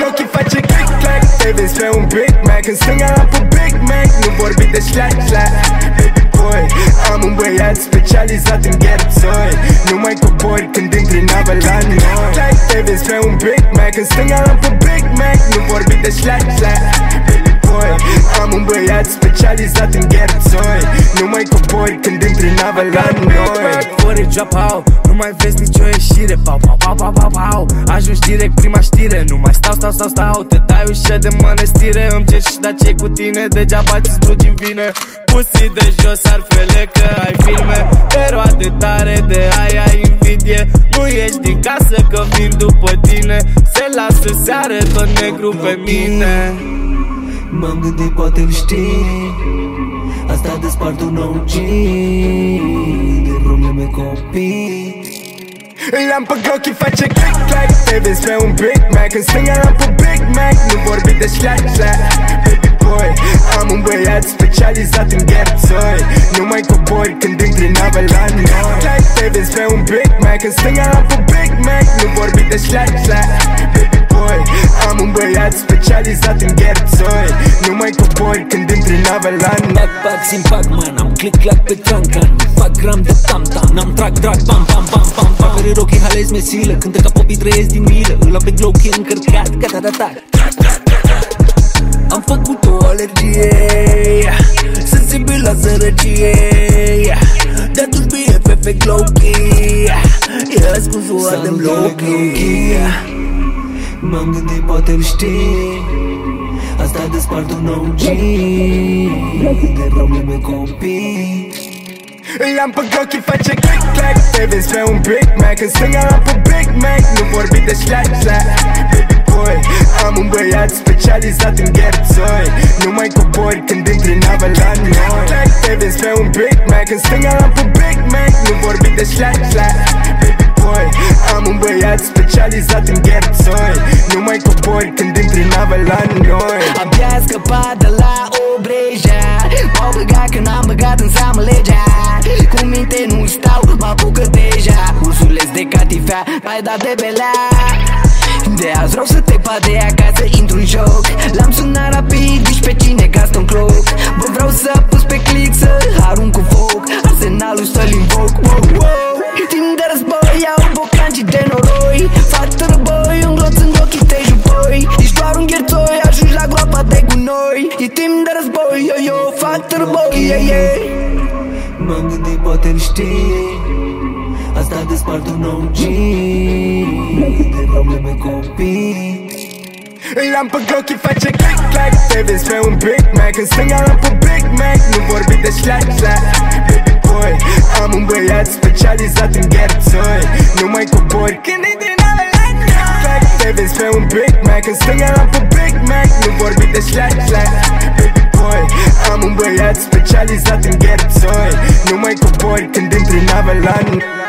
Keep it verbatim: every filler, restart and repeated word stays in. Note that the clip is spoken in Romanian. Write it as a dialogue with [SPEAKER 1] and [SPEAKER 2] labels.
[SPEAKER 1] ochii face click-clack. Te vezi pe un Big Mac, în stânga am pe Big Mac. Nu vorbi de slack-slack, baby boy. Am un băiat specializat în gherțoi. Nu mai cobori când intri nave la noi. Te vezi pe un Big Mac, în stânga am pe Big Mac. Nu vorbi de slack-slack, baby boy. Am un băiat specializat în gherțoi. Nu mai cobori când intri nave la noi.
[SPEAKER 2] Fără drop out, nu mai vezi nicio ieșire. Pau, pau, pau, pau, pau, pau. Ajungi direct prima știre. Nu mai stau, stau, stau, stau. Te dai ușă de mănăstire. Îmi cer și da ce-i cu tine. Degeaba ți strugi în vine. Pusi de jos arfele că ai filme. Te roade tare de aia ai invidie. Nu ești din casă că vin după tine. Se lasă seară tot negru pe mine.
[SPEAKER 3] M-am gândit poate-l știi. Asta despart un O G de probleme copii.
[SPEAKER 1] L-am pe ochii face click-clack. Te vezi pe un Big Mac, în stânga am pe Big Mac. Nu vorbi de slack-slack, baby boy. Am un băiat specializat în gherțoi. Nu mai cobori când intri nave la noi. Te vezi pe un Big Mac, în stânga am pe Big Mac. Nu vorbi de slack-slack, baby boy. Am un băiat specializat în gherțoi. Nu mai cobori când intri nave la noi.
[SPEAKER 3] Backpack, impact, man, am click-clack pe trancan. Fac gram de tam-tam, n-am track, drag, bam, bam, bam, bam, bam. Pere rochii, halez, mesilă, cântă ca popii, trăiesc din milă. Îl am pe glow, e încărcat, gata, da, da. Am făcut o alergie, sensibil la sărăcie. De atunci B F F e glow-key, e ascuns o ardem low-key. M-am gândit poate-l știi. Asta despart un O G de probleme copii.
[SPEAKER 1] L-am pe ochii face click-clack. Te vezi pe un Big Mac, în stânga am pe Big Mac. Nu vorbi de slack-slack, baby boy. Am un băiat specializat în gherțoi. Nu mai cobori când intri nave la noi. Te vezi pe un Big Mac, în stânga am pe Big Mac. Nu vorbi de slack-slack, baby boy. Am un băiat specializat în gherțoi. Nu mai cobori când intri nave la noi.
[SPEAKER 4] Abia scăpat de la Obreja. M-au băgat când am băgat în seamă legea. Cu minte nu stau, mă apucă deja. Ursuleț de catifea, mai dat de belea. De azi vreau să te bat de acasă, intru în joc. L-am sunat rapid, zici pe cine gastă un cloc. Bă, vreau să apus pe click, să arunc cu foc. Arsenalul să-l invoc, wow, wow. Timp de război, iau bocanci de noroi. Fată răboi, un gloț în ochii te jupoi. Ești doar un gherțoi, ajungi la groapa de gunoi. E timp de război, yo, yo, fată răboi, yeah, yeah.
[SPEAKER 3] M-am gândit poate-l știi. Asta despart un O G de probleme copii.
[SPEAKER 1] L-am pe ochii face click-clack. Te vezi pe un Big Mac, în stânga am pe Big Mac. Nu vorbi de slack-slack, baby boy. Am un băiat specializat în gherțoi. Nu mai cobori când intri nave la noi. Te vezi pe un Big Mac, în stânga am pe Big Mac. Nu vorbi de slack-slack, baby boy. Am un băiat specializat în gherțoi. Nu mai cobori când intri nave la noi.